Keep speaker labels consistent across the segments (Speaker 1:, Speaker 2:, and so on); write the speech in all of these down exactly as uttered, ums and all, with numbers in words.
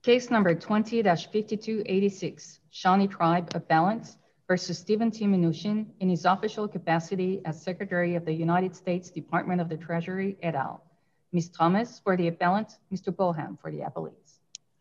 Speaker 1: Case number twenty dash fifty-two eighty-six, Shawnee Tribe Appellants versus Stephen T. Mnuchin in his official capacity as Secretary of the United States Department of the Treasury, et al. Miz Thomas for the appellant, Mister Bolham for the appellees.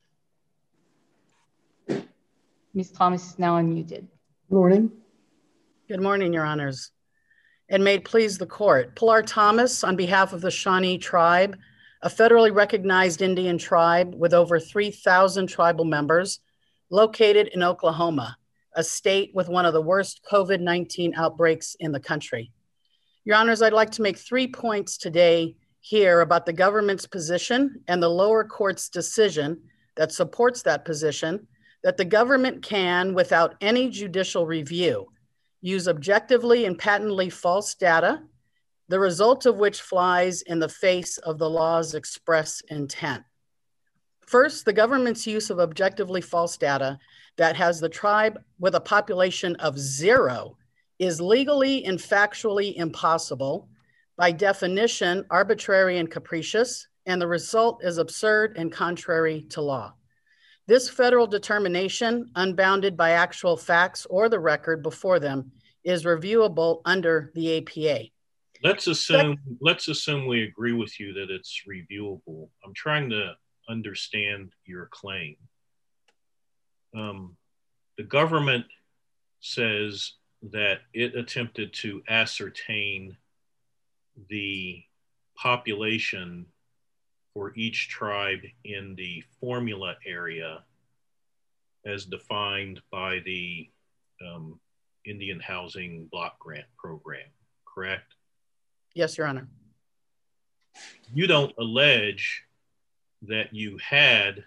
Speaker 1: Miz Thomas is now unmuted.
Speaker 2: Good morning.
Speaker 3: Good morning, Your Honors. And may it please the court, Pilar Thomas on behalf of the Shawnee Tribe, a federally recognized Indian tribe with over three thousand tribal members located in Oklahoma, a state with one of the worst COVID nineteen outbreaks in the country. Your Honors, I'd like to make three points today here about the government's position and the lower court's decision that supports that position, that the government can, without any judicial review, use objectively and patently false data, the result of which flies in the face of the law's express intent. First, the government's use of objectively false data that has the tribe with a population of zero is legally and factually impossible, by definition, arbitrary and capricious, and the result is absurd and contrary to law. This federal determination, unbounded by actual facts or the record before them, is reviewable under the A P A.
Speaker 4: Let's assume, let's assume we agree with you that it's reviewable. I'm trying to understand your claim. Um, the government says that it attempted to ascertain the population for each tribe in the formula area as defined by the um, Indian Housing Block Grant Program, correct?
Speaker 3: Yes, Your Honor.
Speaker 4: You don't allege that you had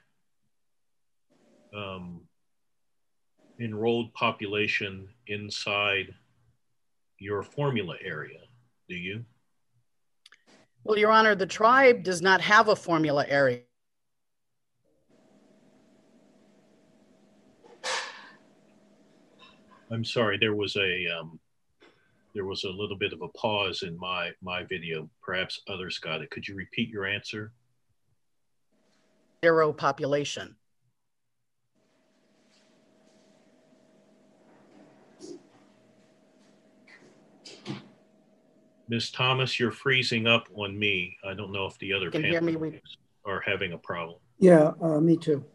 Speaker 4: um, enrolled population inside your formula area, do you?
Speaker 3: Well, Your Honor, the tribe does not have a formula area.
Speaker 4: I'm sorry, there was a um, there was a little bit of a pause in my my video. Perhaps others got it. Could you repeat your answer?
Speaker 3: Zero population.
Speaker 4: Miz Thomas, you're freezing up on me. I don't know if the other
Speaker 3: Can hear me? We...
Speaker 4: are having a problem.
Speaker 2: Yeah, uh, me too.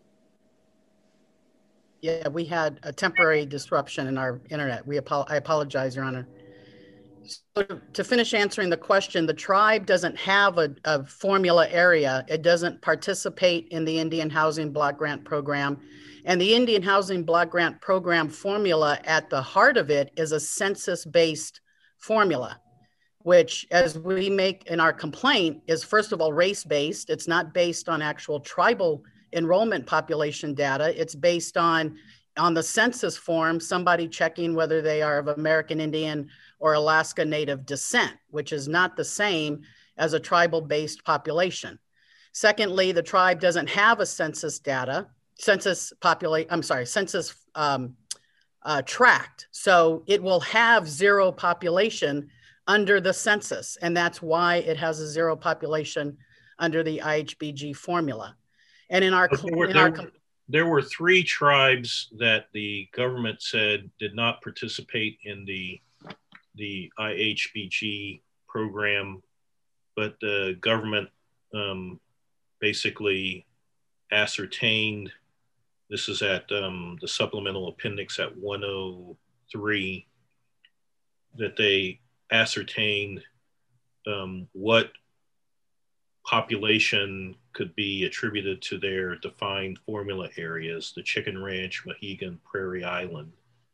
Speaker 3: Yeah, we had a temporary disruption in our internet. We apo I apologize, Your Honor. So to finish answering the question, the tribe doesn't have a, a formula area. It doesn't participate in the Indian Housing Block Grant Program. And the Indian Housing Block Grant Program formula, at the heart of it, is a census-based formula, which, as we make in our complaint, is first of all race-based. It's not based on actual tribal enrollment population data. It's based on, on the census form, somebody checking whether they are of American Indian or Alaska Native descent, which is not the same as a tribal-based population. Secondly, the tribe doesn't have a census data, census populate, I'm sorry, census um, uh, tract. So it will have zero population under the census, and that's why it has a zero population under the I H B G formula. And in our,
Speaker 4: there, were,
Speaker 3: in
Speaker 4: there,
Speaker 3: our
Speaker 4: were, there were three tribes that the government said did not participate in the, the I H B G program, but the government um, basically ascertained, this is at um, the supplemental appendix at one oh three, that they ascertained um, what population could be attributed to their defined formula areas, the Chicken Ranch, Mohegan, Prairie Island.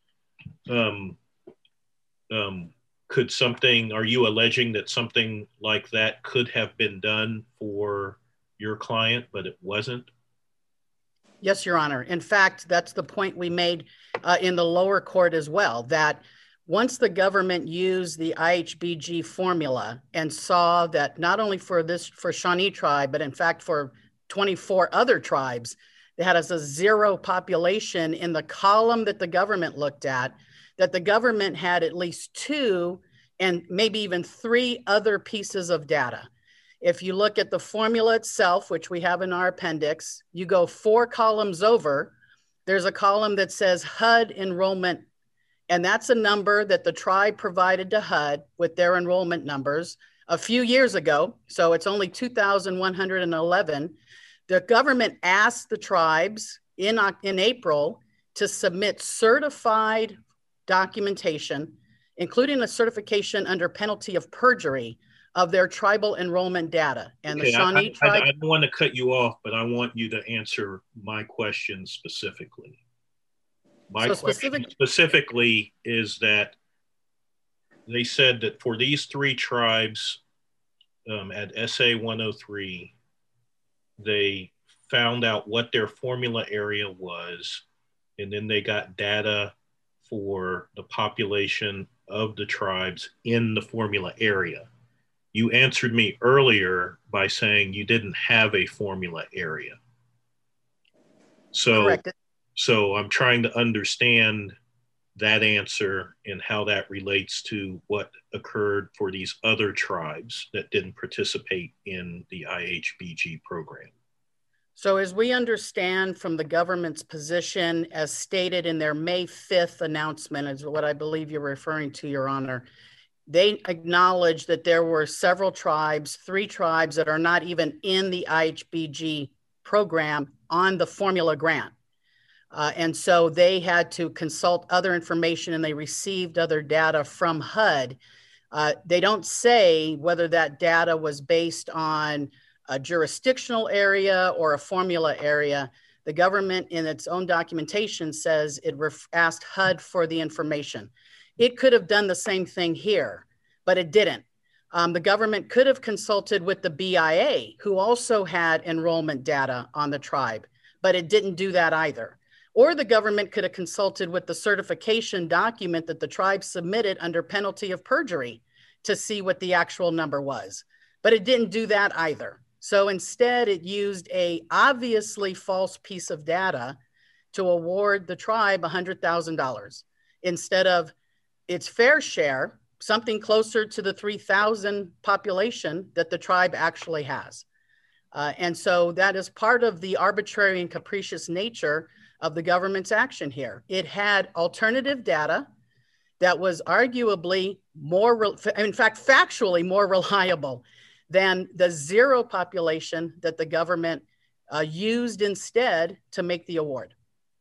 Speaker 4: Um, um, could something, are you alleging that something like that could have been done for your client, but it wasn't?
Speaker 3: Yes, Your Honor. In fact, that's the point we made uh, in the lower court as well, that once the government used the I H B G formula and saw that not only for this, for Shawnee tribe, but in fact for twenty-four other tribes, they had as a zero population in the column that the government looked at, that the government had at least two and maybe even three other pieces of data. If you look at the formula itself, which we have in our appendix, you go four columns over, there's a column that says H U D enrollment. And that's a number that the tribe provided to H U D with their enrollment numbers a few years ago. So it's only two thousand one hundred eleven. The government asked the tribes in, in April to submit certified documentation, including a certification under penalty of perjury of their tribal enrollment data. And
Speaker 4: okay,
Speaker 3: the Shawnee
Speaker 4: I, I,
Speaker 3: tribe-
Speaker 4: I, I don't want to cut you off, but I want you to answer my question specifically. My
Speaker 3: so
Speaker 4: question
Speaker 3: specific-
Speaker 4: specifically is that they said that for these three tribes um, at S A one oh three, they found out what their formula area was, and then they got data for the population of the tribes in the formula area. You answered me earlier by saying you didn't have a formula area. So,
Speaker 3: Correct.
Speaker 4: so I'm trying to understand that answer and how that relates to what occurred for these other tribes that didn't participate in the I H B G program.
Speaker 3: So as we understand from the government's position, as stated in their May fifth announcement, is what I believe you're referring to, Your Honor, they acknowledged that there were several tribes, three tribes that are not even in the I H B G program on the formula grant. Uh, and so they had to consult other information and they received other data from H U D. Uh, they don't say whether that data was based on a jurisdictional area or a formula area. The government in its own documentation says it ref- asked H U D for the information. It could have done the same thing here, but it didn't. Um, the government could have consulted with the B I A, who also had enrollment data on the tribe, but it didn't do that either. Or the government could have consulted with the certification document that the tribe submitted under penalty of perjury to see what the actual number was, but it didn't do that either. So instead, it used a obviously false piece of data to award the tribe one hundred thousand dollars instead of its fair share, something closer to the three thousand population that the tribe actually has. Uh, and so that is part of the arbitrary and capricious nature of the government's action here. It had alternative data that was arguably more, re- in fact, factually more reliable than the zero population that the government uh, used instead to make the award.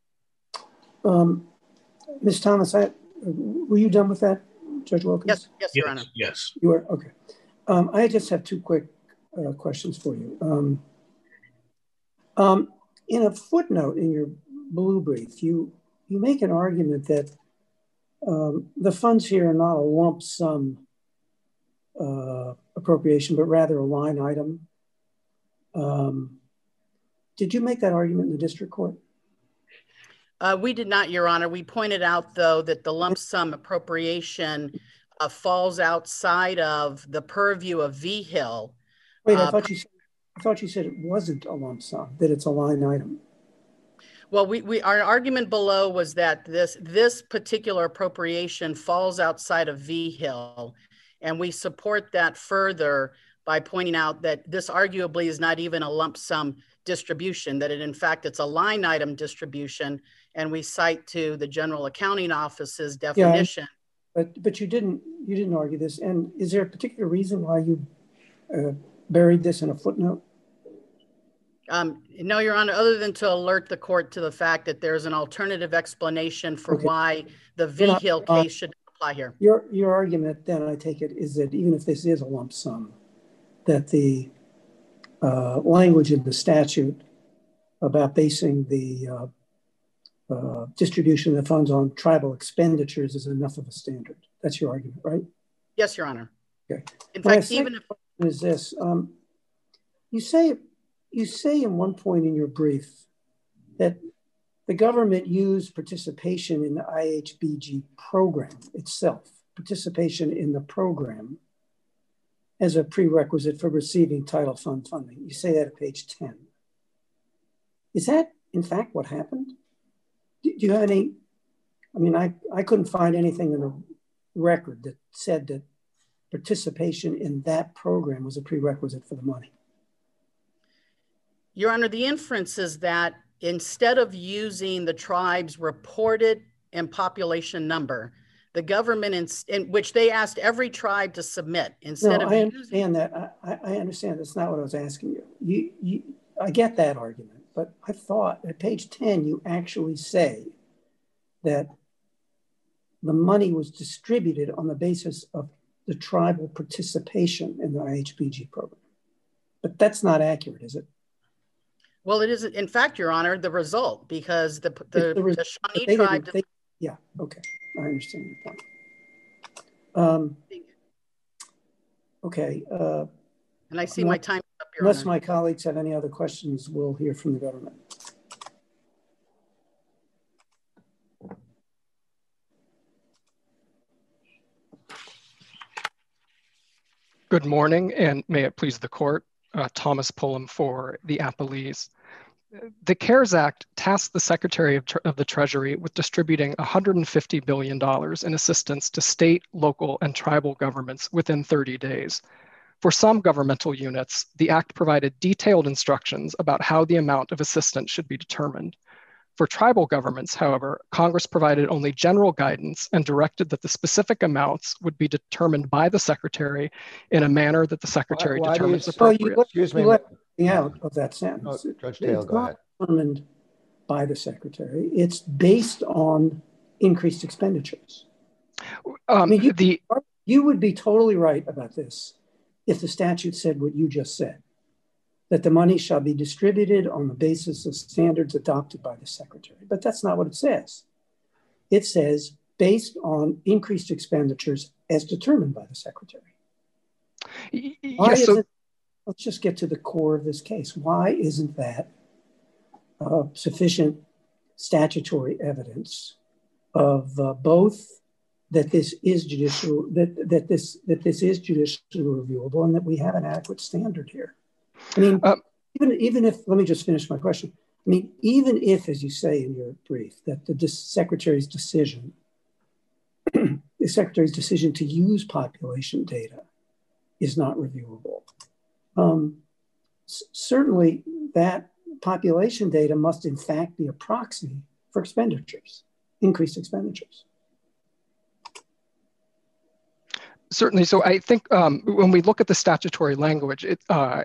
Speaker 2: Um, Miz Thomas, I, were you done with that, Judge Wilkins?
Speaker 3: Yes, yes, Your
Speaker 4: yes,
Speaker 3: Honor.
Speaker 4: Yes.
Speaker 2: You were? Okay. Um, I just have two quick uh, questions for you. Um, um, in a footnote in your blue brief, you, you make an argument that um, the funds here are not a lump sum uh, appropriation, but rather a line item. Um, did you make that argument in the district court?
Speaker 3: Uh, we did not, Your Honor. We pointed out, though, that the lump sum appropriation uh, falls outside of the purview of V H I L.
Speaker 2: Wait, I
Speaker 3: uh,
Speaker 2: thought you said, I thought you said it wasn't a lump sum, that it's a line item.
Speaker 3: Well, we, we our argument below was that this this particular appropriation falls outside of V H I L, and we support that further by pointing out that this arguably is not even a lump sum distribution, that it in fact it's a line item distribution, and we cite to the General Accounting Office's definition.
Speaker 2: Yeah, but but you didn't you didn't argue this, and is there a particular reason why you uh, buried this in a footnote?
Speaker 3: Um, no, Your Honor, other than to alert the court to the fact that there's an alternative explanation for
Speaker 2: Okay.
Speaker 3: why the V H I L
Speaker 2: Uh,
Speaker 3: case should apply here.
Speaker 2: Your your argument, then, I take it, is that even if this is a lump sum, that the uh, language in the statute about basing the uh, uh, distribution of the funds on tribal expenditures is enough of a standard. That's your argument, right?
Speaker 3: Yes, Your Honor.
Speaker 2: Okay.
Speaker 3: In
Speaker 2: My
Speaker 3: fact,
Speaker 2: second
Speaker 3: even if
Speaker 2: question is this: um, you say you say in one point in your brief that the government used participation in the I H B G program itself, participation in the program, as a prerequisite for receiving title fund funding. You say that at page ten. Is that, in fact, what happened? Do you have any, I mean, I, I couldn't find anything in the record that said that participation in that program was a prerequisite for the money?
Speaker 3: Your Honor, the inference is that instead of using the tribe's reported and population number, the government, in, in which they asked every tribe to submit, instead
Speaker 2: no,
Speaker 3: of
Speaker 2: I
Speaker 3: using...
Speaker 2: understand that. I, I understand that's not what I was asking you. You, you. I get that argument, but I thought at page ten, you actually say that the money was distributed on the basis of the tribal participation in the I H B G program. But that's not accurate, is it?
Speaker 3: Well, it is, in fact, Your Honor, the result, because the, the,
Speaker 2: the, res-
Speaker 3: the Shawnee tribe...
Speaker 2: They, yeah, okay, I understand your point. Um, okay. Uh,
Speaker 3: and I see my time up, Your
Speaker 2: Unless
Speaker 3: Honor.
Speaker 2: my colleagues have any other questions, we'll hear from the government.
Speaker 5: Good morning, and may it please the court. Uh, Thomas Pullum for the appellees. The CARES Act tasked the Secretary of, of the Treasury with distributing one hundred fifty billion dollars in assistance to state, local, and tribal governments within thirty days. For some governmental units, the Act provided detailed instructions about how the amount of assistance should be determined. For tribal governments, however, Congress provided only general guidance and directed that the specific amounts would be determined by the Secretary in a manner that the Secretary
Speaker 6: why, why
Speaker 5: determines
Speaker 6: you,
Speaker 5: appropriate.
Speaker 2: Well,
Speaker 6: Excuse me.
Speaker 2: You let me out of that sentence.
Speaker 6: Oh, Judge Taylor,
Speaker 2: it's
Speaker 6: go
Speaker 2: not
Speaker 6: ahead.
Speaker 2: Determined by the Secretary. It's based on increased expenditures.
Speaker 5: Um,
Speaker 2: I mean, you,
Speaker 5: the,
Speaker 2: you would be totally right about this if the statute said what you just said, that the money shall be distributed on the basis of standards adopted by the Secretary. But that's not what it says. It says based on increased expenditures as determined by the Secretary. Why
Speaker 5: yes, so,
Speaker 2: isn't, let's just get to the core of this case. Why isn't that uh, sufficient statutory evidence of uh, both that this is judicial, that, that, this, that this is judicially reviewable and that we have an adequate standard here? I mean, um, even, even if, let me just finish my question. I mean, even if, as you say in your brief, that the Secretary's decision, the Secretary's decision to use population data is not reviewable, um, c- certainly that population data must in fact be a proxy for expenditures, increased expenditures.
Speaker 5: Certainly. So I think um, when we look at the statutory language, it, uh,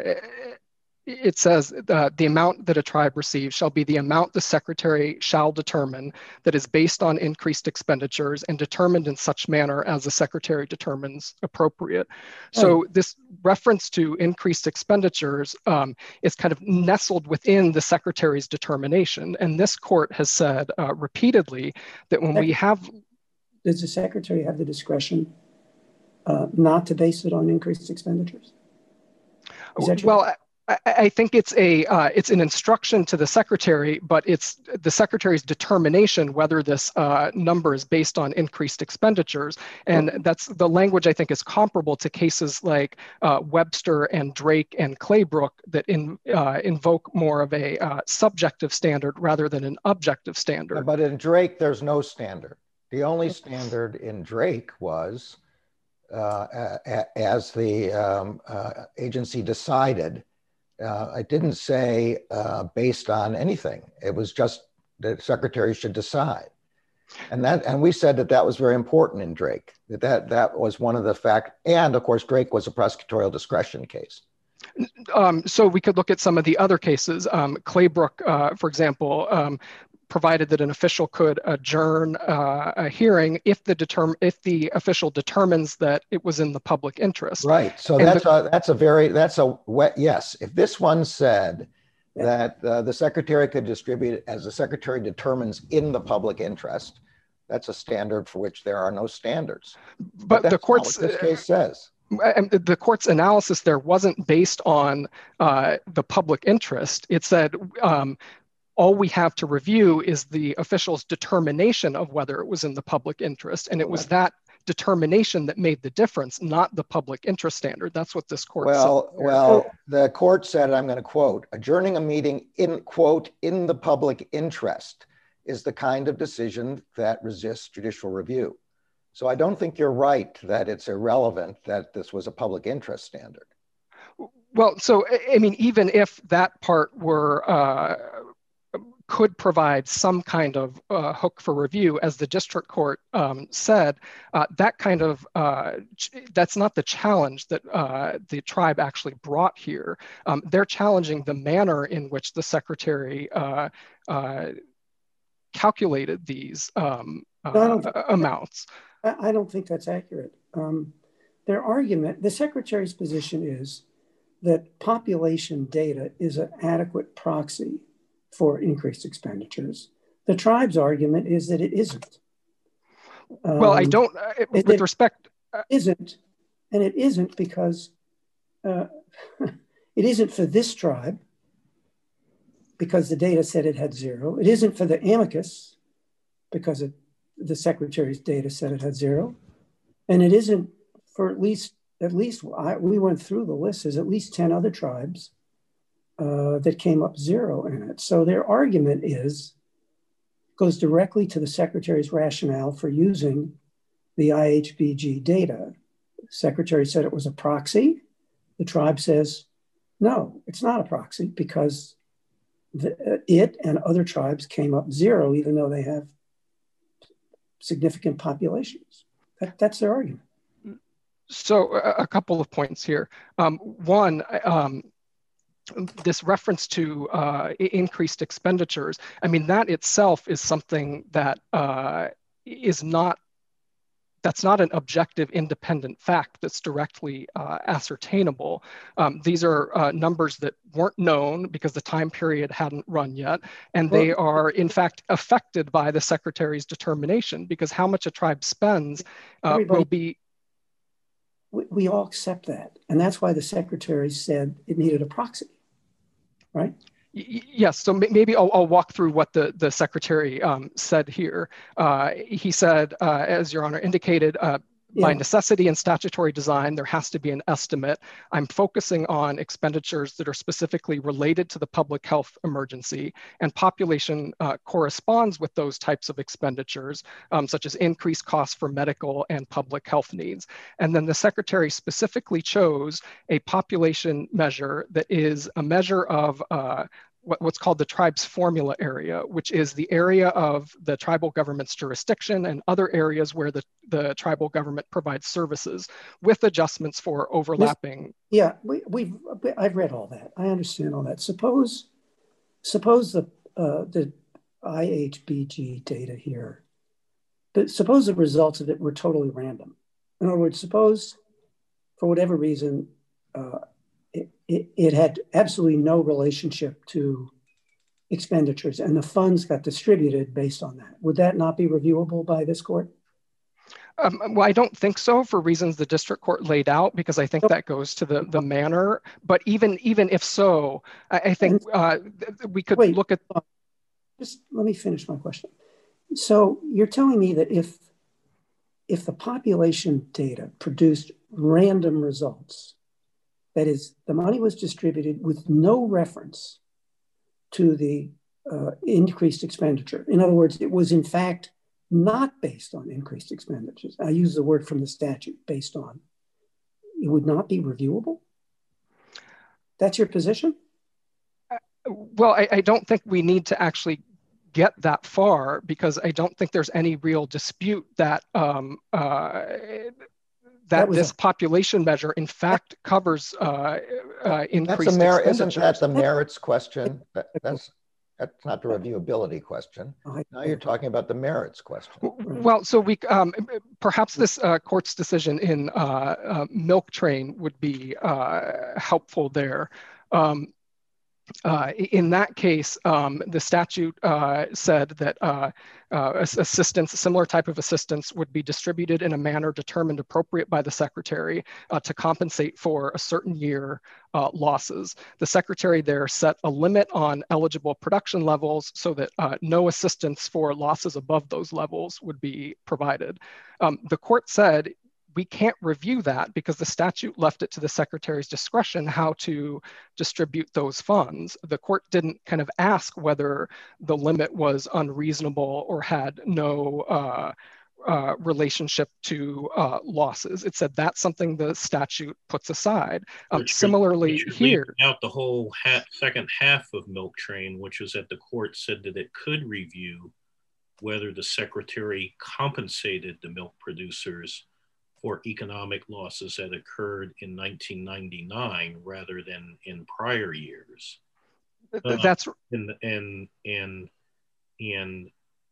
Speaker 5: it says uh, the amount that a tribe receives shall be the amount the Secretary shall determine that is based on increased expenditures and determined in such manner as the Secretary determines appropriate. So this reference to increased expenditures um, is kind of nestled within the Secretary's determination. And this court has said uh, repeatedly that when we have...
Speaker 2: Does the Secretary have the discretion uh, not to base it on increased expenditures? Is that true?
Speaker 5: Well, I, I think it's a uh, it's an instruction to the Secretary, but it's the Secretary's determination whether this uh, number is based on increased expenditures. And oh. that's the language I think is comparable to cases like uh, Webster and Drake and Claybrook that in, uh, invoke more of a uh, subjective standard rather than an objective standard.
Speaker 6: But in Drake, there's no standard. The only standard in Drake was uh, as the um, uh, agency decided. Uh, it didn't say uh, based on anything. It was just the Secretary should decide. And that, and we said that that was very important in Drake, that that, that was one of the fact, and of course, Drake was a prosecutorial discretion case.
Speaker 5: Um, so we could look at some of the other cases. Um, Claybrook, uh, for example, um, provided that an official could adjourn uh, a hearing if the determ if the official determines that it was in the public interest.
Speaker 6: Right. So and that's the, a that's a very that's a wet yes. If this one said that uh, the Secretary could distribute it as the Secretary determines in the public interest, that's a standard for which there are no standards.
Speaker 5: But, but the court's
Speaker 6: this case says.
Speaker 5: And the court's analysis there wasn't based on uh, the public interest. It said. Um, All we have to review is the official's determination of whether it was in the public interest. And it was that determination that made the difference, not the public interest standard. That's what this court
Speaker 6: well,
Speaker 5: said.
Speaker 6: Well, the court said, I'm going to quote, adjourning a meeting in, quote, in the public interest is the kind of decision that resists judicial review. So I don't think you're right that it's irrelevant that this was a public interest standard.
Speaker 5: Well, so, I mean, even if that part were, uh, could provide some kind of uh, hook for review, as the district court um, said, uh, that kind of, uh, that's not the challenge that uh, the tribe actually brought here. Um, they're challenging the manner in which the secretary uh, uh, calculated these um, uh, amounts.
Speaker 2: I don't think that's accurate. Um, their argument, the secretary's position is that population data is an adequate proxy for increased expenditures. The tribe's argument is that it isn't. Um,
Speaker 5: well, I don't, uh, with
Speaker 2: it,
Speaker 5: respect.
Speaker 2: Uh, isn't, and it isn't because uh, it isn't for this tribe because the data said it had zero. It isn't for the amicus because it, the secretary's data said it had zero. And it isn't for at least, at least I, we went through the list, there's at least ten other tribes uh, that came up zero in it. So their argument is, goes directly to the secretary's rationale for using the I H B G data. The secretary said it was a proxy. The tribe says, no, it's not a proxy because the, it and other tribes came up zero, even though they have significant populations. That, that's their argument.
Speaker 5: So a, a couple of points here. Um, one, um, this reference to uh, increased expenditures, I mean, that itself is something that uh, is not, that's not an objective independent fact that's directly uh, ascertainable. Um, these are uh, numbers that weren't known because the time period hadn't run yet, and they are in fact affected by the secretary's determination because how much a tribe spends uh, will be.
Speaker 2: We, we all accept that, and that's why the secretary said it needed a proxy. Right?
Speaker 5: Yes, so maybe I'll, I'll walk through what the, the secretary um, said here. Uh, he said, uh, as Your Honor indicated, uh, yeah. by necessity and statutory design, there has to be an estimate. I'm focusing on expenditures that are specifically related to the public health emergency, and population uh, corresponds with those types of expenditures, um, such as increased costs for medical and public health needs. And then the secretary specifically chose a population measure that is a measure of uh, what's called the tribe's formula area, which is the area of the tribal government's jurisdiction and other areas where the, the tribal government provides services with adjustments for overlapping.
Speaker 2: Yeah, we, we've, I've read all that. I understand all that. Suppose, suppose the, uh, the I H B G data here, but suppose the results of it were totally random. In other words, suppose for whatever reason, uh, It, it, it had absolutely no relationship to expenditures and the funds got distributed based on that. Would that not be reviewable by this court?
Speaker 5: Um, well, I don't think so for reasons the district court laid out, because I think that goes to the, the manner. But even, even if so, I, I think uh, we could Wait, look at...
Speaker 2: Just let me finish my question. So you're telling me that if, if the population data produced random results, that is, the money was distributed with no reference to the uh, increased expenditure. In other words, it was in fact not based on increased expenditures. I use the word from the statute, based on. It would not be reviewable? That's your position?
Speaker 5: Uh, well, I, I don't think we need to actually get that far, because I don't think there's any real dispute that um, uh, that, that this a, population measure, in fact, covers uh, uh, increased
Speaker 6: that's a Isn't that the merits question? That, that's that's not the reviewability question. Now you're talking about the merits question.
Speaker 5: Well, so we um, perhaps this uh, court's decision in uh, uh, Milk Train would be uh, helpful there. Um, Uh, in that case, um, the statute uh, said that uh, uh, assistance, a similar type of assistance, would be distributed in a manner determined appropriate by the secretary uh, to compensate for a certain year uh, losses. The secretary there set a limit on eligible production levels so that uh, no assistance for losses above those levels would be provided. Um, the court said, we can't review that because the statute left it to the secretary's discretion how to distribute those funds. The court didn't kind of ask whether the limit was unreasonable or had no uh, uh, relationship to uh, losses. It said that's something the statute puts aside. Um,
Speaker 4: Which
Speaker 5: similarly
Speaker 4: which
Speaker 5: here.
Speaker 4: Out the whole ha second half of Milk Train, which was that the court said that it could review whether the secretary compensated the milk producers for economic losses that occurred in nineteen ninety-nine rather than in prior years. Uh,
Speaker 5: That's
Speaker 4: and and and and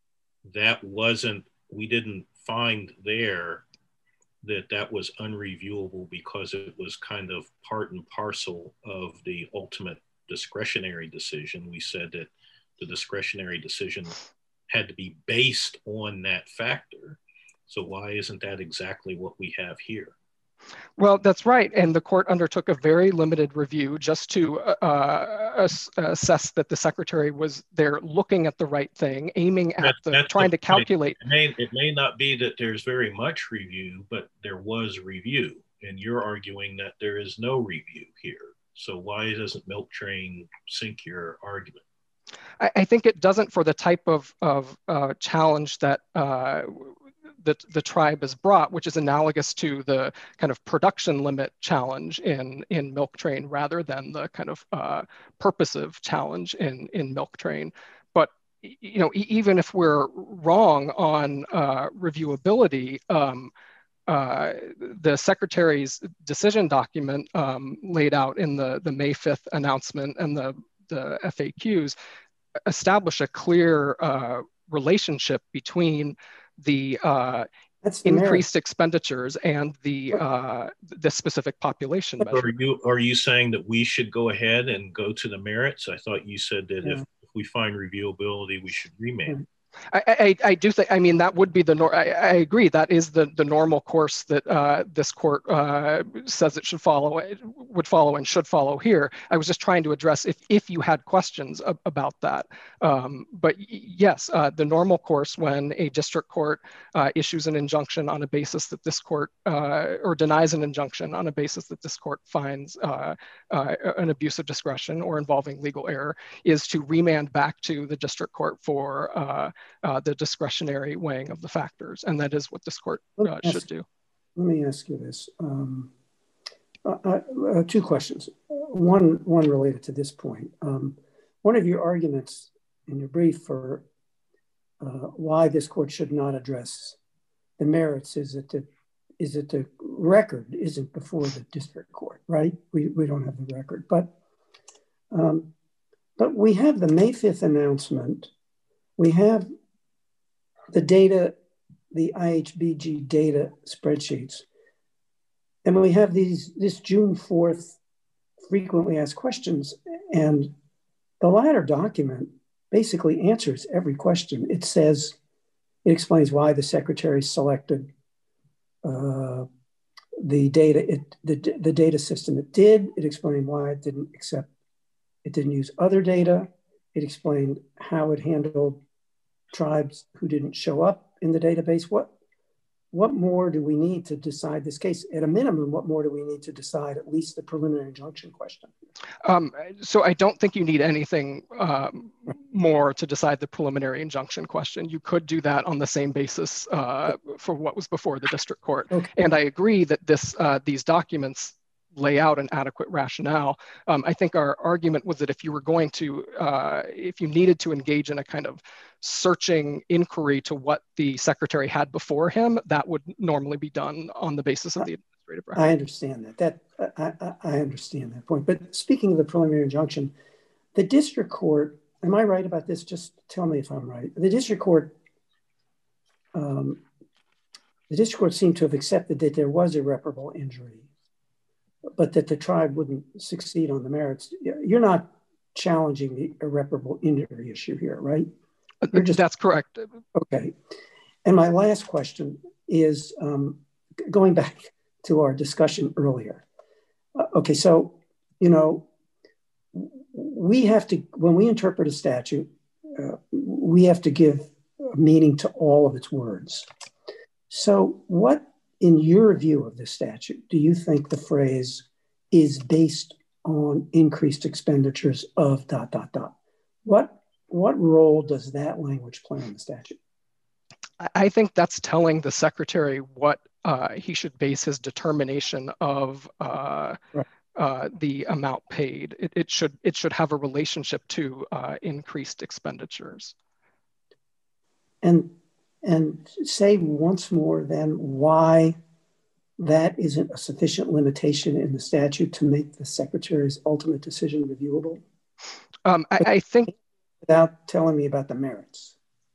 Speaker 4: that wasn't. We didn't find there that that was unreviewable because it was kind of part and parcel of the ultimate discretionary decision. We said that the discretionary decision had to be based on that factor. So why isn't that exactly what we have here?
Speaker 5: Well, that's right. And the court undertook a very limited review just to uh, ass assess that the secretary was there looking at the right thing, aiming at
Speaker 4: that's,
Speaker 5: the,
Speaker 4: that's
Speaker 5: trying
Speaker 4: the
Speaker 5: to calculate.
Speaker 4: It may, it may not be that there's very much review, but there was review. And you're arguing that there is no review here. So why doesn't Milk Train sink your argument?
Speaker 5: I, I think it doesn't for the type of, of uh, challenge that uh, that the tribe has brought, which is analogous to the kind of production limit challenge in, in Milk Train rather than the kind of uh, purposive challenge in, in Milk Train. But you know, e even if we're wrong on uh, reviewability, um, uh, the secretary's decision document um, laid out in the, the May fifth announcement and the, the F A Qs establish a clear uh, relationship between the uh,
Speaker 2: That's the
Speaker 5: increased
Speaker 2: merit.
Speaker 5: expenditures and the uh, the specific population measure.
Speaker 4: Are you are you saying that we should go ahead and go to the merits? I thought you said that yeah. if, if we find reviewability, we should remand.
Speaker 5: I, I, I do think, I mean, that would be the, nor I, I agree, that is the, the normal course that uh, this court uh, says it should follow, it would follow and should follow here. I was just trying to address if, if you had questions ab about that. Um, but yes, uh, the normal course when a district court uh, issues an injunction on a basis that this court, uh, or denies an injunction on a basis that this court finds uh, uh, an abuse of discretion or involving legal error, is to remand back to the district court for uh, Uh, the discretionary weighing of the factors, and that is what this court uh,
Speaker 2: ask,
Speaker 5: should do.
Speaker 2: Let me ask you this. Um, uh, uh, two questions. One, one related to this point. Um, one of your arguments in your brief for uh, why this court should not address the merits is that the, is that the record isn't before the district court, right? We, we don't have the record, but, um, but we have the May fifth announcement. We have the data, the I H B G data spreadsheets. And we have these, this June fourth frequently asked questions, and the latter document basically answers every question. It says, it explains why the secretary selected uh, the data, it, the, the data system it did. It explained why it didn't accept, it didn't use other data. It explained how it handled tribes who didn't show up in the database. What, what more do we need to decide this case? At a minimum, what more do we need to decide at least the preliminary injunction question?
Speaker 5: Um, so I don't think you need anything um, more to decide the preliminary injunction question. You could do that on the same basis uh, for what was before the district court. Okay. And I agree that this, uh, these documents lay out an adequate rationale. Um, I think our argument was that if you were going to, uh, if you needed to engage in a kind of searching inquiry to what the secretary had before him, that would normally be done on the basis of the administrative record.
Speaker 2: I understand that. That I, I, I understand that point. But speaking of the preliminary injunction, the district court, am I right about this? Just tell me if I'm right. The district court, um, the district court seemed to have accepted that there was irreparable injury, but that the tribe wouldn't succeed on the merits. You're not challenging the irreparable injury issue here, right?
Speaker 5: You're just, That's correct.
Speaker 2: Okay. And my last question is um, going back to our discussion earlier. Uh, okay, so, you know, we have to, when we interpret a statute, uh, we have to give meaning to all of its words. So what, in your view of the statute, do you think the phrase is based on increased expenditures of dot, dot, dot? What, what role does that language play in the statute?
Speaker 5: I think that's telling the secretary what uh, he should base his determination of uh,
Speaker 2: Right.
Speaker 5: uh, the amount paid. It, it should it should have a relationship to uh, increased expenditures.
Speaker 2: And and say once more then why that isn't a sufficient limitation in the statute to make the secretary's ultimate decision reviewable?
Speaker 5: Um, I, I think
Speaker 2: without telling me about the merits.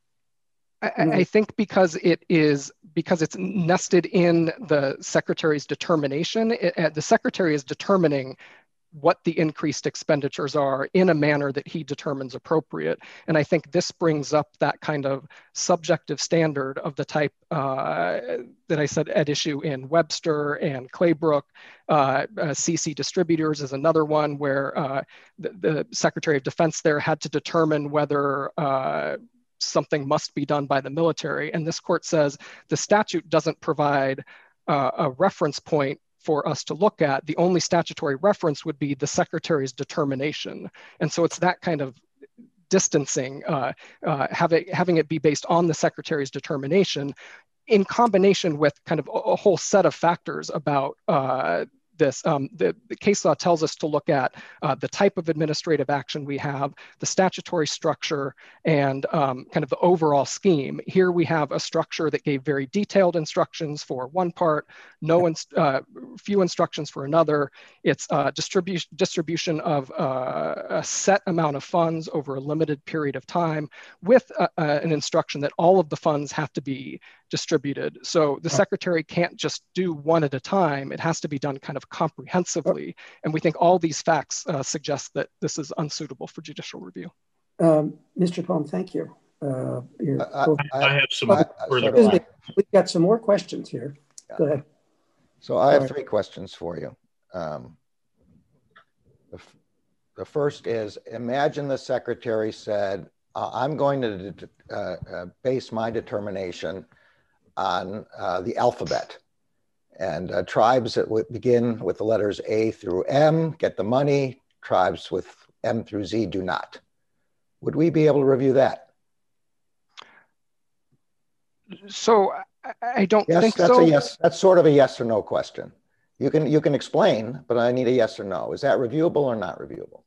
Speaker 5: I, I think because it is because it's nested in the secretary's determination. It, uh, the secretary is determining what the increased expenditures are in a manner that he determines appropriate. And I think this brings up that kind of subjective standard of the type uh, that I said at issue in Webster and Claybrook. Uh, uh, C C Distributors is another one where uh, the, the Secretary of Defense there had to determine whether uh, something must be done by the military. And this court says the statute doesn't provide uh, a reference point for us to look at. The only statutory reference would be the secretary's determination. And so it's that kind of distancing, uh, uh, have it, having it be based on the secretary's determination in combination with kind of a, a whole set of factors about uh, this. Um, the, the case law tells us to look at uh, the type of administrative action we have, the statutory structure, and um, kind of the overall scheme. Here we have a structure that gave very detailed instructions for one part, no ins uh, few instructions for another. It's uh, distribution distribution of uh, a set amount of funds over a limited period of time with a, a, an instruction that all of the funds have to be distributed. So the secretary can't just do one at a time. It has to be done kind of comprehensively. And we think all these facts uh, suggest that this is unsuitable for judicial review.
Speaker 2: Um, Mister Poem, thank you. Uh,
Speaker 4: I, I, I have some
Speaker 6: I,
Speaker 4: further
Speaker 6: so
Speaker 2: me. We've got some more questions here.
Speaker 6: Yeah.
Speaker 2: Go ahead.
Speaker 6: So I have three questions for you. Um, the, the first is, imagine the secretary said, uh, I'm going to uh, uh, base my determination on uh, the alphabet. And uh, tribes that would begin with the letters A through M get the money, tribes with M through Z do not. Would we be able to review that?
Speaker 5: So I, I don't
Speaker 6: yes,
Speaker 5: think
Speaker 6: that's
Speaker 5: so.
Speaker 6: A yes, that's sort of a yes or no question. You can, you can explain, but I need a yes or no. Is that reviewable or not reviewable?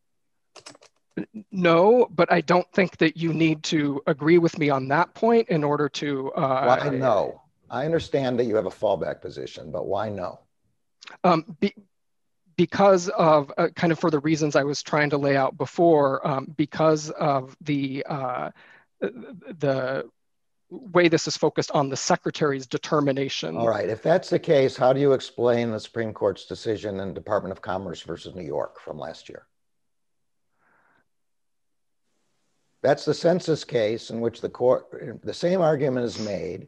Speaker 5: No, but I don't think that you need to agree with me on that point in order to. Uh,
Speaker 6: why no? I understand that you have a fallback position, but why no?
Speaker 5: Um, be, because of uh, kind of for the reasons I was trying to lay out before, um, because of the uh, the way this is focused on the secretary's determination.
Speaker 6: All right, if that's the case, how do you explain the Supreme Court's decision in Department of Commerce versus New York from last year? That's the census case in which the court, the same argument is made.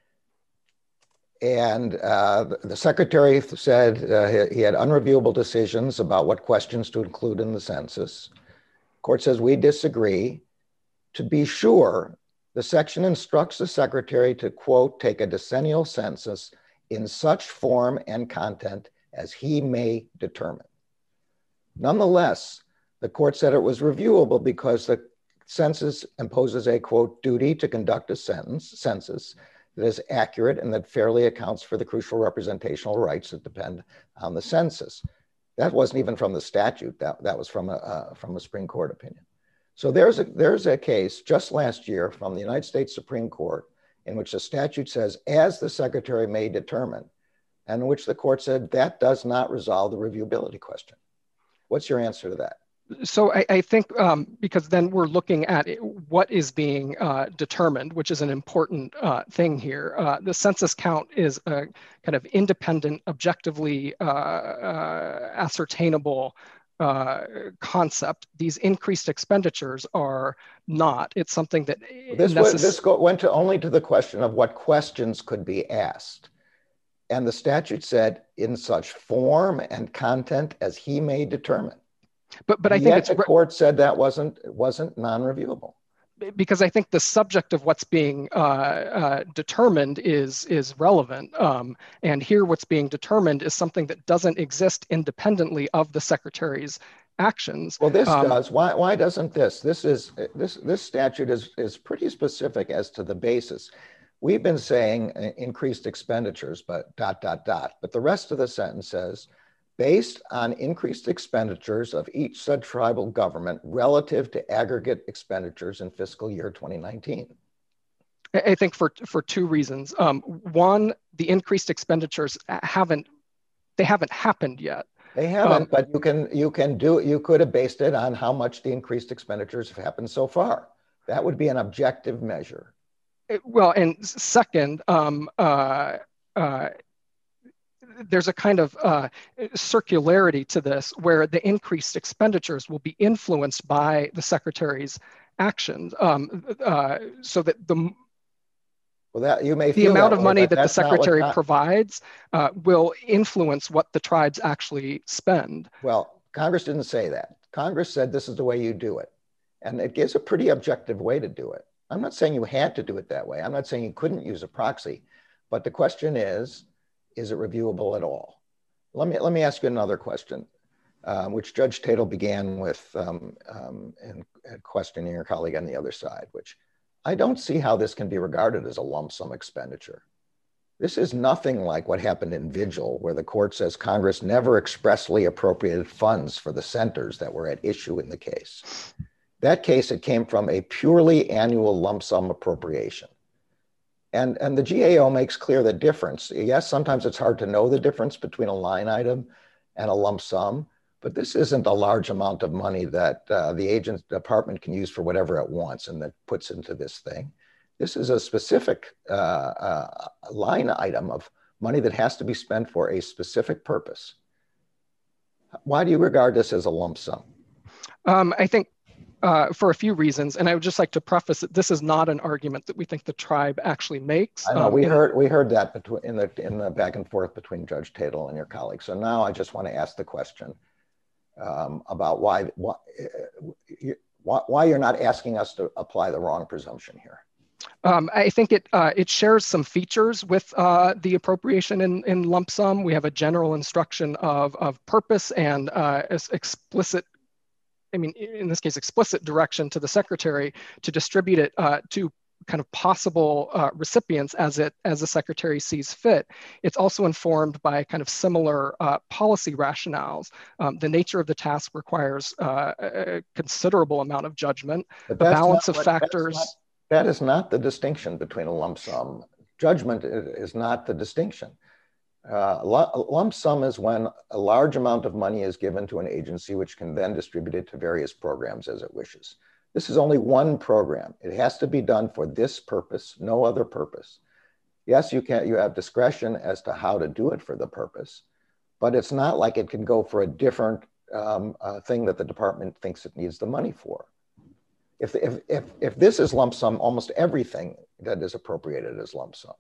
Speaker 6: And uh, the secretary said uh, he had unreviewable decisions about what questions to include in the census. Court says we disagree. To be sure, the section instructs the secretary to, quote, take a decennial census in such form and content as he may determine. Nonetheless, the court said it was reviewable because the census imposes a, quote, duty to conduct a sentence, census that is accurate and that fairly accounts for the crucial representational rights that depend on the census. That wasn't even from the statute. That, that was from a, uh, from a Supreme Court opinion. So there's a, there's a case just last year from the United States Supreme Court in which the statute says, as the secretary may determine, and in which the court said that does not resolve the reviewability question. What's your answer to that?
Speaker 5: So I, I think um, because then we're looking at it, what is being uh, determined, which is an important uh, thing here. Uh, the census count is a kind of independent, objectively uh, uh, ascertainable uh, concept. These increased expenditures are not. It's something that
Speaker 6: well, this, was, this go, went to only to the question of what questions could be asked. And the statute said in such form and content as he may determine.
Speaker 5: But but
Speaker 6: and
Speaker 5: I think
Speaker 6: yet
Speaker 5: it's
Speaker 6: the court said that wasn't wasn't non-reviewable.
Speaker 5: Because I think the subject of what's being uh, uh, determined is is relevant. Um, and here what's being determined is something that doesn't exist independently of the secretary's actions.
Speaker 6: Well, this
Speaker 5: um,
Speaker 6: does. Why why doesn't this? This is this this statute is is pretty specific as to the basis. we've been saying increased expenditures, but dot, dot, dot. But the rest of the sentence says, based on increased expenditures of each said tribal government relative to aggregate expenditures in fiscal year twenty nineteen.
Speaker 5: I think for, for two reasons. Um, one, the increased expenditures haven't, they haven't happened yet.
Speaker 6: They haven't,
Speaker 5: um,
Speaker 6: but you can, you can do, you could have based it on how much the increased expenditures have happened so far. That would be an objective measure.
Speaker 5: Well, and second, um, uh, uh, there's a kind of uh, circularity to this where the increased expenditures will be influenced by the secretary's actions. Um, uh, so that the
Speaker 6: well, that you may
Speaker 5: the
Speaker 6: feel
Speaker 5: amount
Speaker 6: that
Speaker 5: of
Speaker 6: way,
Speaker 5: money that the
Speaker 6: that's not what
Speaker 5: secretary
Speaker 6: Con-
Speaker 5: provides uh, will influence what the tribes actually spend.
Speaker 6: Well, Congress didn't say that. Congress said this is the way you do it. And it gives a pretty objective way to do it. I'm not saying you had to do it that way. I'm not saying you couldn't use a proxy, but the question is, is it reviewable at all? Let me, let me ask you another question, um, which Judge Tatel began with um, um, in, in questioning your colleague on the other side, which I don't see how this can be regarded as a lump sum expenditure. This is nothing like what happened in Vigil, where the court says Congress never expressly appropriated funds for the centers that were at issue in the case. That case, it came from a purely annual lump sum appropriation. And, and the G A O makes clear the difference. Yes, sometimes it's hard to know the difference between a line item and a lump sum, but this isn't a large amount of money that uh, the agent department can use for whatever it wants and that puts into this thing. This is a specific uh, uh, line item of money that has to be spent for a specific purpose. Why do you regard this as a lump sum?
Speaker 5: Um, I think Uh, for a few reasons, and I would just like to preface that this is not an argument that we think the tribe actually makes.
Speaker 6: I know
Speaker 5: um,
Speaker 6: we
Speaker 5: in,
Speaker 6: heard we heard that between in the in the back and forth between Judge Tatel and your colleague. So now I just want to ask the question um, about why why, why why you're not asking us to apply the wrong presumption here.
Speaker 5: Um, I think it uh, it shares some features with uh, the appropriation in, in lump sum. We have a general instruction of of purpose and uh, explicit. I mean, in this case, explicit direction to the secretary to distribute it uh, to kind of possible uh, recipients as it as the secretary sees fit. It's also informed by kind of similar uh, policy rationales. Um, the nature of the task requires uh, a considerable amount of judgment, a balance of
Speaker 6: what,
Speaker 5: factors.
Speaker 6: Not, that is not the distinction between a lump sum. Judgment is not the distinction. Uh, lump sum is when a large amount of money is given to an agency which can then distribute it to various programs as it wishes. This is only one program. It has to be done for this purpose, no other purpose. Yes, you can, you have discretion as to how to do it for the purpose, but it's not like it can go for a different um, uh, thing that the department thinks it needs the money for. If, if, if, if this is lump sum, almost everything that is appropriated is lump sum.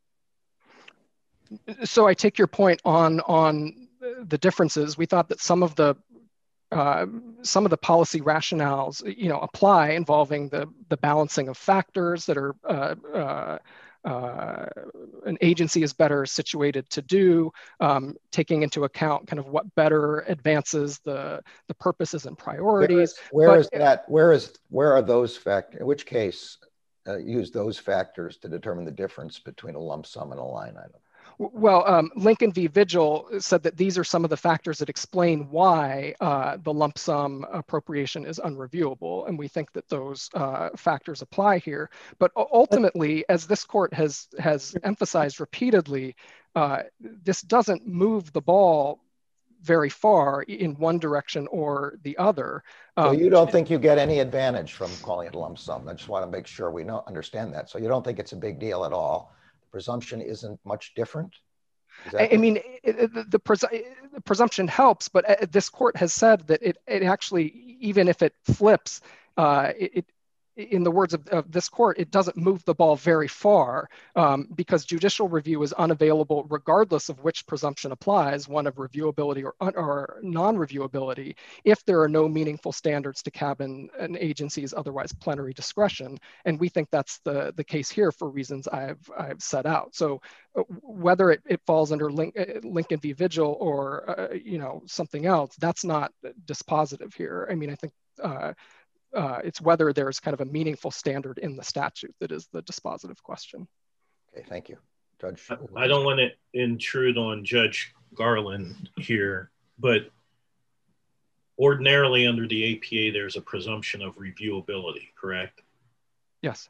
Speaker 5: So I take your point on on the differences. We thought that some of the uh, some of the policy rationales, you know, apply involving the the balancing of factors that are uh, uh, uh, an agency is better situated to do, um, taking into account kind of what better advances the the purposes and priorities.
Speaker 6: Where is, where
Speaker 5: but,
Speaker 6: is that? Where is where are those factors? In which case, uh, use those factors to determine the difference between a lump sum and a line item?
Speaker 5: Well, um, Lincoln v. Vigil said that these are some of the factors that explain why uh, the lump sum appropriation is unreviewable, and we think that those uh, factors apply here. But ultimately, as this court has has emphasized repeatedly, uh, this doesn't move the ball very far in one direction or the other. Um,
Speaker 6: so you don't think you get any advantage from calling it a lump sum? I just want to make sure we know, understand that. So you don't think it's a big deal at all? Presumption isn't much different?
Speaker 5: I, I mean, it, it, the, pres the presumption helps, but uh, this court has said that it, it actually, even if it flips, uh, it, it, in the words of, of this court, it doesn't move the ball very far um, because judicial review is unavailable regardless of which presumption applies, one of reviewability or, or non-reviewability, if there are no meaningful standards to cabin an agency's otherwise plenary discretion. And we think that's the, the case here for reasons I've, I've set out. So uh, whether it, it falls under Link, uh, Lincoln v. Vigil or uh, you know, something else, that's not dispositive here. I mean, I think uh, Uh, it's whether there's kind of a meaningful standard in the statute that is the dispositive question.
Speaker 6: Okay, thank you. Judge.
Speaker 4: I, I don't want to intrude on Judge Garland here, but ordinarily under the A P A, there's a presumption of reviewability, correct?
Speaker 5: Yes.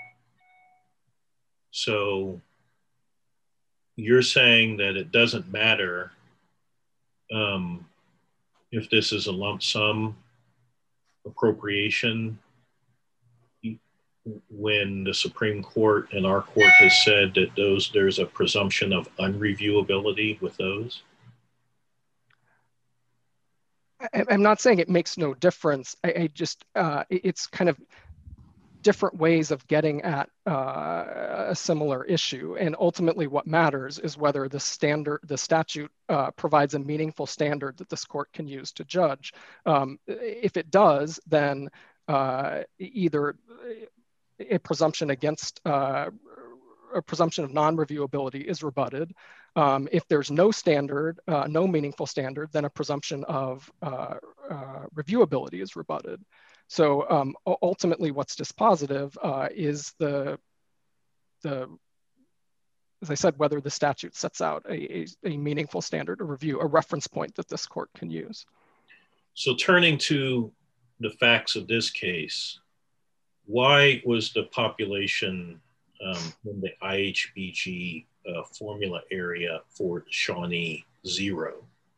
Speaker 4: So you're saying that it doesn't matter um, if this is a lump sum appropriation when the Supreme Court and our court has said that those there's a presumption of unreviewability with those?
Speaker 5: I, I'm not saying it makes no difference. I, I just, uh, it's kind of different ways of getting at uh, a similar issue. And ultimately what matters is whether the standard, the statute uh, provides a meaningful standard that this court can use to judge. Um, if it does, then uh, either a presumption against, uh, a presumption of non-reviewability is rebutted. Um, if there's no standard, uh, no meaningful standard, then a presumption of uh, uh, reviewability is rebutted. So um, ultimately what's dispositive uh, is the, the, as I said, whether the statute sets out a, a, a meaningful standard of review, a reference point that this court can use.
Speaker 4: So turning to the facts of this case, why was the population um, in the I H B G uh, formula area for Shawnee zero?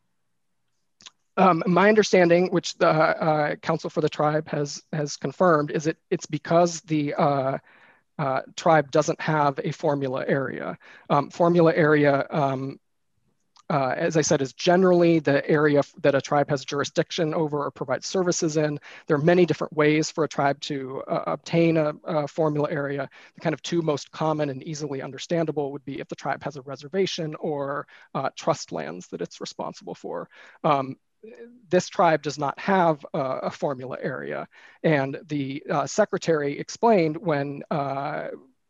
Speaker 5: Um, my understanding, which the uh, Council for the Tribe has has confirmed, is that it's because the uh, uh, tribe doesn't have a formula area. Um, formula area, um, uh, as I said, is generally the area that a tribe has jurisdiction over or provides services in. There are many different ways for a tribe to uh, obtain a, a formula area. The kind of two most common and easily understandable would be if the tribe has a reservation or uh, trust lands that it's responsible for. Um, This tribe does not have uh, a formula area. And the uh, secretary explained when, uh,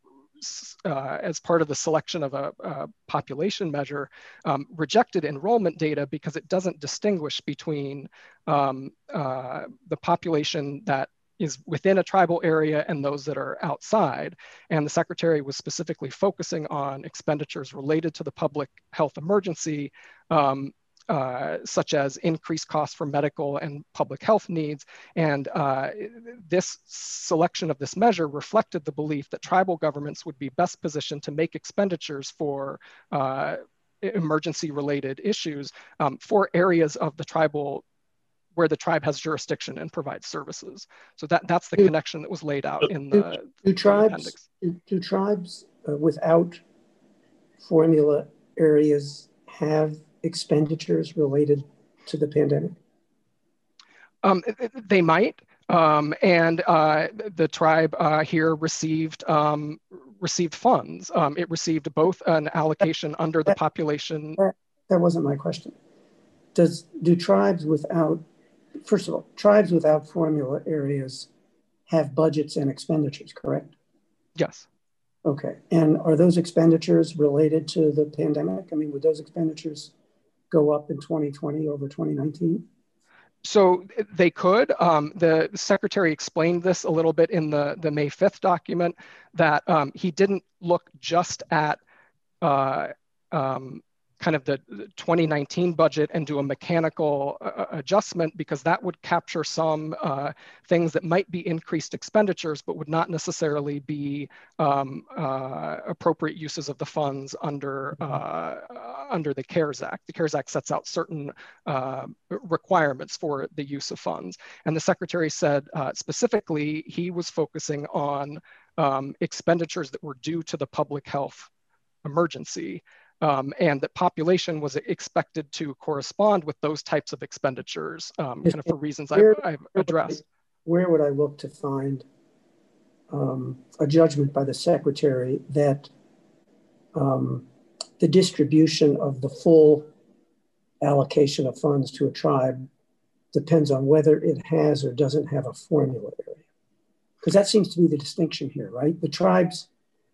Speaker 5: uh, as part of the selection of a, a population measure, um, rejected enrollment data because it doesn't distinguish between um, uh, the population that is within a tribal area and those that are outside. And the secretary was specifically focusing on expenditures related to the public health emergency, um, Uh, such as increased costs for medical and public health needs. And uh, this selection of this measure reflected the belief that tribal governments would be best positioned to make expenditures for uh, emergency related issues um, for areas of the tribal where the tribe has jurisdiction and provides services. So that, that's the do, connection that was laid out in the,
Speaker 2: do, do
Speaker 5: the
Speaker 2: tribes,
Speaker 5: appendix.
Speaker 2: Do, do tribes uh, without formula areas have expenditures related to the pandemic?
Speaker 5: Um, they might, um, and uh, the tribe uh, here received um, received funds. Um, it received both an allocation under the population.
Speaker 2: That, that wasn't my question. Does do tribes without, first of all, tribes without formula areas have budgets and expenditures, correct?
Speaker 5: Yes.
Speaker 2: Okay, and are those expenditures related to the pandemic? I mean, would those expenditures go up in twenty twenty over twenty nineteen?
Speaker 5: So they could. Um, the secretary explained this a little bit in the, the May fifth document, that um, he didn't look just at uh, um, kind of the twenty nineteen budget and do a mechanical uh, adjustment, because that would capture some uh, things that might be increased expenditures, but would not necessarily be um, uh, appropriate uses of the funds under, uh, under the CARES Act. The CARES Act sets out certain uh, requirements for the use of funds. And the secretary said uh, specifically, he was focusing on um, expenditures that were due to the public health emergency. Um, and that population was expected to correspond with those types of expenditures, um, kind of for reasons I've, I've addressed.
Speaker 2: Where would I look to find um, a judgment by the secretary that um, the distribution of the full allocation of funds to a tribe depends on whether it has or doesn't have a formula area? Because that seems to be the distinction here, right? The tribes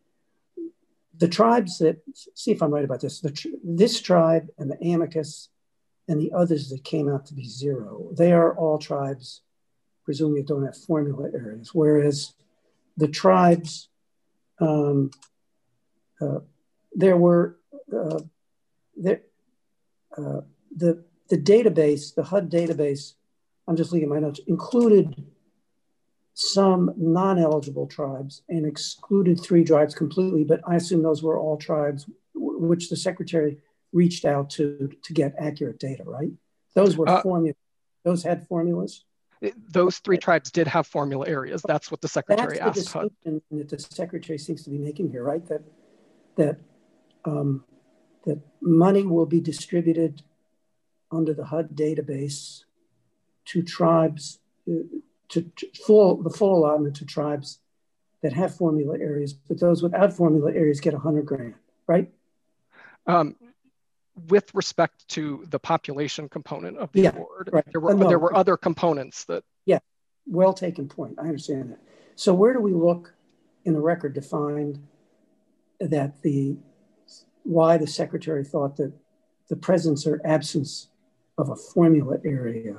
Speaker 2: The tribes that, see if I'm right about this, the, this tribe and the amicus and the others that came out to be zero, they are all tribes, presumably don't have formula areas, whereas the tribes um, uh, there were, uh, there, uh, the, the database, the H U D database, I'm just looking at my notes, included some non-eligible tribes and excluded three tribes completely, but I assume those were all tribes w- which the secretary reached out to to get accurate data, right? Those were uh, formulas. Those had formulas?
Speaker 5: Those three tribes did have formula areas. That's what the secretary
Speaker 2: That's the
Speaker 5: asked H U D.
Speaker 2: distinction that the secretary seems to be making here, right? That, that, um, that money will be distributed under the H U D database to tribes, uh, to, to full, the full allotment to tribes that have formula areas, but those without formula areas get a hundred grand, right?
Speaker 5: Um, with respect to the population component of the
Speaker 2: yeah,
Speaker 5: award,
Speaker 2: right.
Speaker 5: there were,
Speaker 2: uh, no,
Speaker 5: there were other components that.
Speaker 2: Yeah, well taken point, I understand that. So where do we look in the record to find that the, why the secretary thought that the presence or absence of a formula area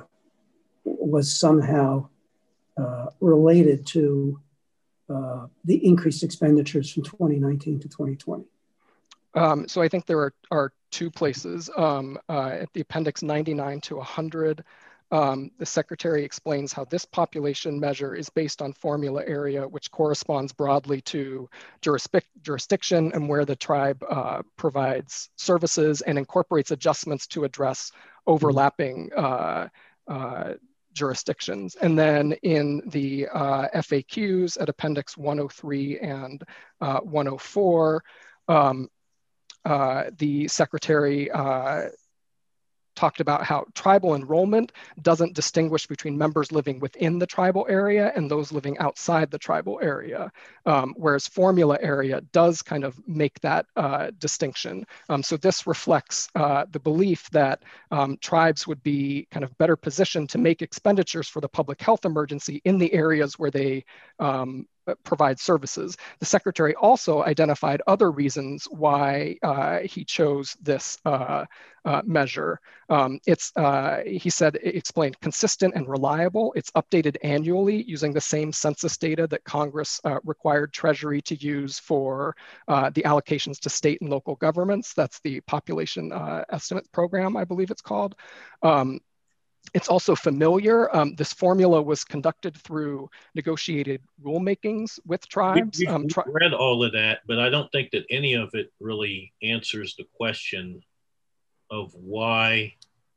Speaker 2: was somehow uh, related to uh, the increased expenditures from twenty nineteen to twenty twenty?
Speaker 5: Um, so I think there are, are two places. Um, uh, at the appendix ninety-nine to one hundred, um, the secretary explains how this population measure is based on formula area, which corresponds broadly to jurisdic jurisdiction and where the tribe uh, provides services and incorporates adjustments to address overlapping uh, uh, jurisdictions. And then in the uh, F A Qs at appendix one oh three and uh, one oh four, um, uh, the secretary uh, talked about how tribal enrollment doesn't distinguish between members living within the tribal area and those living outside the tribal area, um, whereas formula area does kind of make that uh, distinction. Um, so this reflects uh, the belief that um, tribes would be kind of better positioned to make expenditures for the public health emergency in the areas where they um, provide services. The secretary also identified other reasons why uh, he chose this uh, uh, measure. Um, it's, uh, he said, it explained consistent and reliable. It's updated annually using the same census data that Congress uh, required Treasury to use for uh, the allocations to state and local governments. That's the population uh, estimate program, I believe it's called. Um, It's also familiar. Um, this formula was conducted through negotiated rulemakings with tribes.
Speaker 4: We've,
Speaker 5: um,
Speaker 4: we've
Speaker 5: tri
Speaker 4: read all of that, but I don't think that any of it really answers the question of why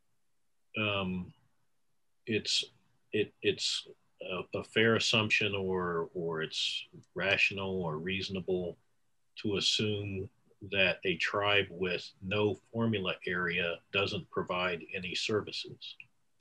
Speaker 4: um, it's it, it's a, a fair assumption or or it's rational or reasonable to assume that a tribe with no formula area doesn't provide any services.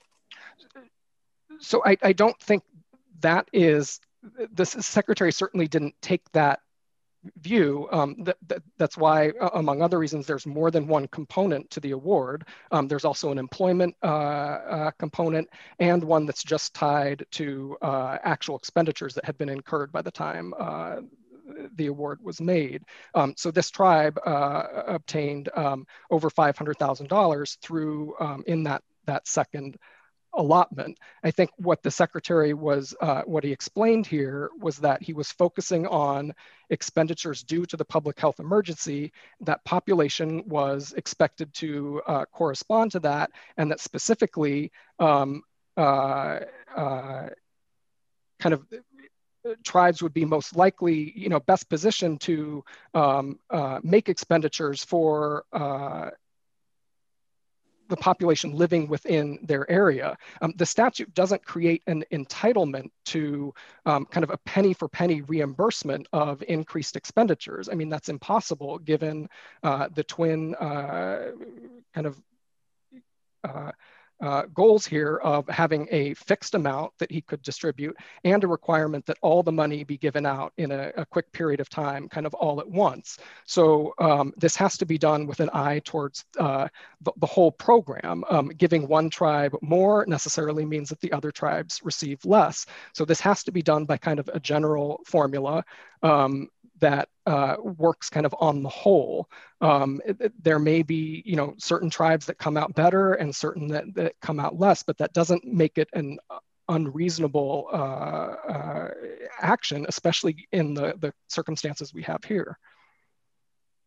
Speaker 5: So I, I don't think that is, the secretary certainly didn't take that view. Um, that, that, that's why, uh, among other reasons, there's more than one component to the award. Um, there's also an employment uh, uh, component and one that's just tied to uh, actual expenditures that had been incurred by the time uh, the award was made. Um, so this tribe uh, obtained um, over five hundred thousand dollars through um, in that, that second allotment. I think what the secretary was, uh, what he explained here was that he was focusing on expenditures due to the public health emergency, that population was expected to uh, correspond to that, and that specifically um, uh, uh, kind of tribes would be most likely, you know, best positioned to um, uh, make expenditures for uh, the population living within their area. Um, the statute doesn't create an entitlement to um, kind of a penny for penny reimbursement of increased expenditures. I mean, that's impossible given uh, the twin uh, kind of uh, Uh, goals here of having a fixed amount that he could distribute and a requirement that all the money be given out in a, a quick period of time, kind of all at once. So um, this has to be done with an eye towards uh, the, the whole program. Um, giving one tribe more necessarily means that the other tribes receive less. So this has to be done by kind of a general formula um, that uh, works kind of on the whole. Um, it, it, there may be, you know, certain tribes that come out better and certain that, that come out less, but that doesn't make it an unreasonable uh, uh, action, especially in the, the circumstances we have here.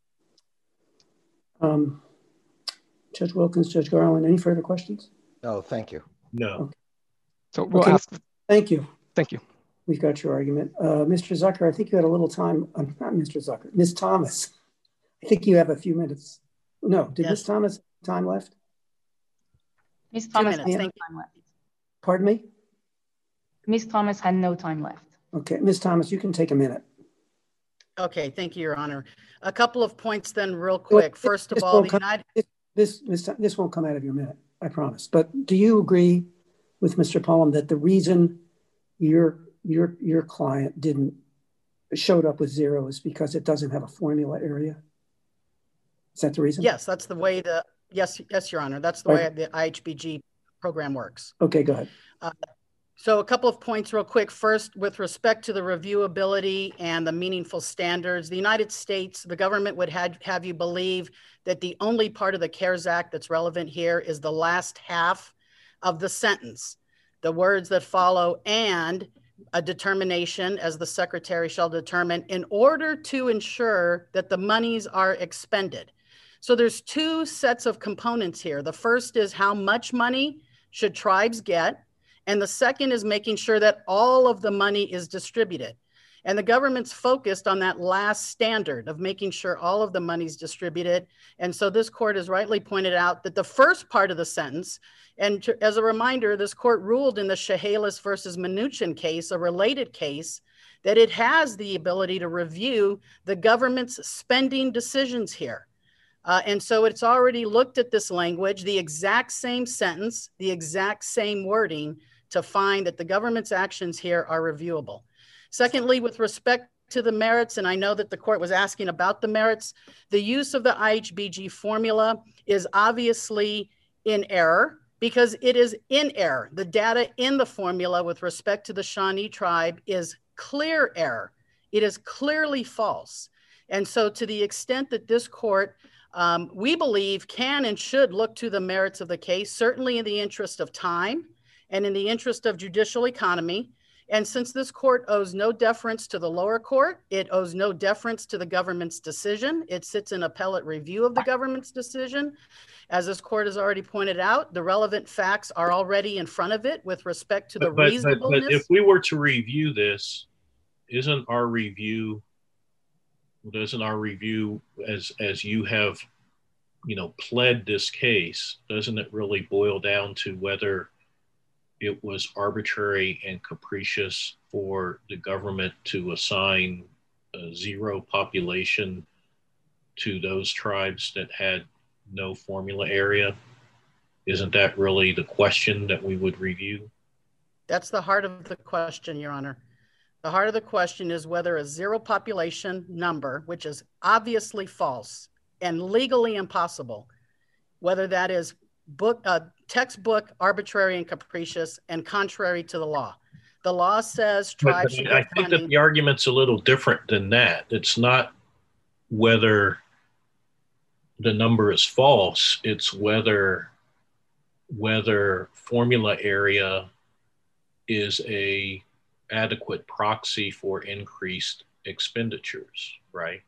Speaker 2: Um, Judge Wilkins, Judge Garland, any further questions?
Speaker 6: No, thank you.
Speaker 4: No.
Speaker 2: Okay.
Speaker 5: So we'll
Speaker 2: okay.
Speaker 5: ask.
Speaker 2: Thank you.
Speaker 5: Thank you.
Speaker 2: We've got your argument. Uh, Mister Zucker, I think you had a little time. Um, not Mister Zucker, Miz Thomas. I think you have a few minutes. No, did
Speaker 3: Yes.
Speaker 2: Miz Thomas have time left?
Speaker 1: Miz Thomas
Speaker 3: minutes,
Speaker 1: had no
Speaker 3: thank
Speaker 1: time left.
Speaker 2: Pardon me?
Speaker 1: Miz Thomas had no time left.
Speaker 2: Okay, Miz Thomas, you can take a minute.
Speaker 3: Okay, thank you, Your Honor. A couple of points then real quick. First of
Speaker 2: This
Speaker 3: all,
Speaker 2: won't
Speaker 3: the
Speaker 2: come-
Speaker 3: United...
Speaker 2: This, this, this won't come out of your minute, I promise. But do you agree with Mister Pullum that the reason your, your, your client didn't showed up with zero is because it doesn't have a formula area? Is that the reason?
Speaker 3: Yes, that's the way the, yes, yes, Your Honor. That's the
Speaker 2: Right.
Speaker 3: way the I H B G program works.
Speaker 2: Okay, go ahead.
Speaker 3: Uh, so a couple of points real quick. First, with respect to the reviewability and the meaningful standards, the United States, the government would have, have you believe that the only part of the CARES Act that's relevant here is the last half of the sentence. The words that follow, and a determination, as the secretary shall determine, in order to ensure that the monies are expended. So there's two sets of components here. The first is how much money should tribes get? And the second is making sure that all of the money is distributed. And the government's focused on that last standard of making sure all of the money is distributed. And so this court has rightly pointed out that the first part of the sentence, and to, as a reminder, this court ruled in the Chehalis versus Mnuchin case, a related case, that it has the ability to review the government's spending decisions here. Uh, and so it's already looked at this language, the exact same sentence, the exact same wording, to find that the government's actions here are reviewable. Secondly, with respect to the merits, and I know that the court was asking about the merits, the use of the I H B G formula is obviously in error because it is in error. The data in the formula with respect to the Shawnee tribe is clear error. It is clearly false. And so to the extent that this court, um, we believe, can and should look to the merits of the case, certainly in the interest of time and in the interest of judicial economy. And since this court owes no deference to the lower court, it owes no deference to the government's decision. It sits in appellate review of the government's decision. As this court has already pointed out, the relevant facts are already in front of it with respect to the
Speaker 4: but, but,
Speaker 3: reasonableness.
Speaker 4: But if we were to review this, isn't our review, doesn't our review as, as you have, you know, pled this case, doesn't it really boil down to whether it was arbitrary and capricious for the government to assign a zero population to those tribes that had no formula area? Isn't that really the question that we would review?
Speaker 3: That's the heart of the question, Your Honor. The heart of the question is whether a zero population number, which is obviously false and legally impossible, whether that is book, uh, textbook arbitrary and capricious and contrary to the law. The law says tribes should
Speaker 4: get I think funding. That the argument's a little different than that. It's not whether the number is false, it's whether whether formula area is a adequate proxy for increased expenditures, right?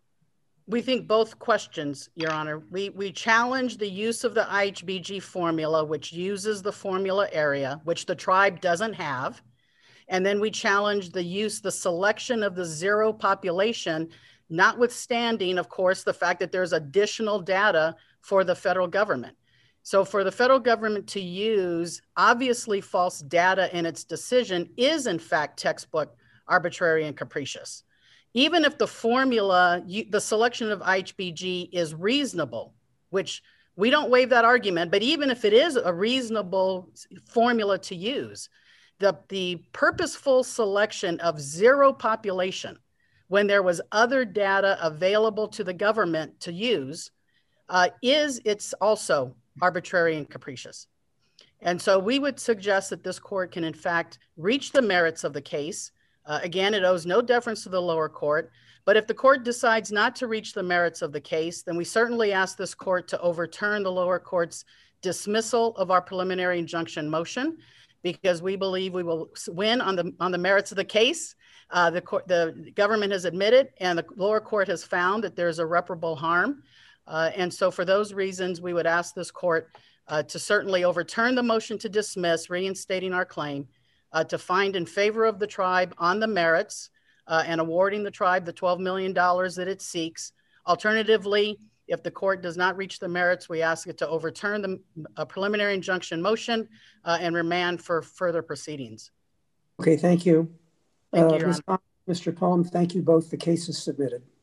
Speaker 3: We think both questions, Your Honor. We, we challenge the use of the I H B G formula, which uses the formula area, which the tribe doesn't have. And then we challenge the use, the selection of the zero population, notwithstanding, of course, the fact that there's additional data for the federal government. So for the federal government to use obviously false data in its decision is in fact textbook arbitrary and capricious. Even if the formula, you, the selection of I H B G is reasonable, which we don't waive that argument, but even if it is a reasonable formula to use, the, the purposeful selection of zero population when there was other data available to the government to use uh, is it's also arbitrary and capricious. And so we would suggest that this court can in fact reach the merits of the case. Uh, again, it owes no deference to the lower court, but if the court decides not to reach the merits of the case, then we certainly ask this court to overturn the lower court's dismissal of our preliminary injunction motion, because we believe we will win on the on the merits of the case. Uh, the, court, the government has admitted and the lower court has found that there's irreparable harm. Uh, and so for those reasons, we would ask this court uh, to certainly overturn the motion to dismiss, reinstating our claim, uh, to find in favor of the tribe on the merits uh, and awarding the tribe the twelve million dollars that it seeks. Alternatively, if the court does not reach the merits, we ask it to overturn the uh, preliminary injunction motion uh, and remand for further proceedings.
Speaker 2: Okay, thank you.
Speaker 3: Thank
Speaker 2: uh,
Speaker 3: you, Your
Speaker 2: Miz
Speaker 3: Honor.
Speaker 2: Mister Pullum, thank you both. The case is submitted.